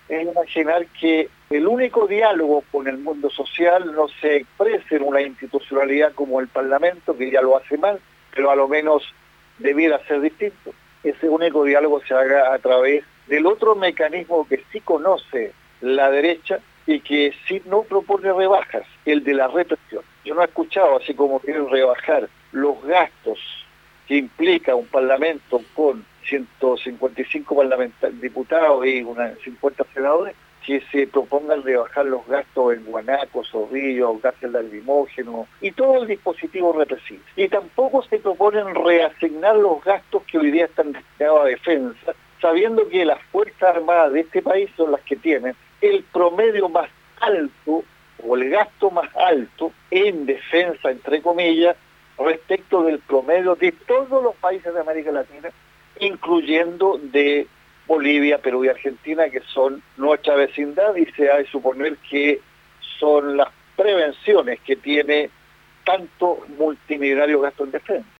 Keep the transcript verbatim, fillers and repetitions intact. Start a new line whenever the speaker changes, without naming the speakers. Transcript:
es imaginar que el único diálogo con el mundo social no se exprese en una institucionalidad como el Parlamento, que ya lo hace mal, pero a lo menos debiera ser distinto. Ese único diálogo se haga a través del otro mecanismo que sí conoce la derecha y que sí no propone rebajas, el de la represión. Yo no he escuchado, así como quieren rebajar los gastos que implica un Parlamento con ciento cincuenta y cinco diputados y unas cincuenta senadores, que se propongan rebajar los gastos en guanacos, zorrillos, gases lacrimógenos y todo el dispositivo represivo. Y tampoco se proponen reasignar los gastos que hoy día están destinados a defensa, sabiendo que las Fuerzas Armadas de este país son las que tienen el promedio más alto o el gasto más alto en defensa, entre comillas, respecto del promedio de todos los países de América Latina, incluyendo de Bolivia, Perú y Argentina, que son nuestra vecindad, y se ha de suponer que son las prevenciones que tiene tanto multimillonario gasto en defensa.